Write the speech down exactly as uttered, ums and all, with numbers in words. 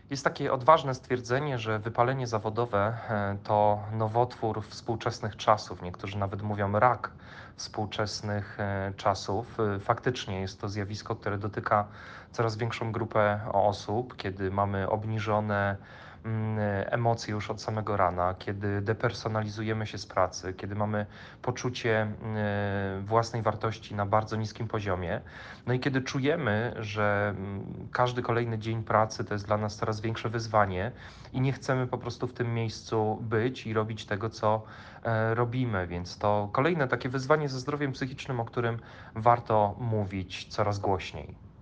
Jest takie odważne stwierdzenie, że wypalenie zawodowe e, to nowotwór współczesnych czasów. Niektórzy nawet mówią rak współczesnych e, czasów. E, Faktycznie jest to zjawisko, które dotyka coraz większą grupę osób, kiedy mamy obniżone mm, emocje już od samego rana, kiedy depersonalizujemy się z pracy, kiedy mamy poczucie mm, własnej wartości na bardzo niskim poziomie. No i kiedy czujemy, że mm, każdy kolejny dzień pracy to jest dla nas coraz większe wyzwanie i nie chcemy po prostu w tym miejscu być i robić tego, co e, robimy, więc to kolejne takie wyzwanie ze zdrowiem psychicznym, o którym warto mówić coraz głośniej.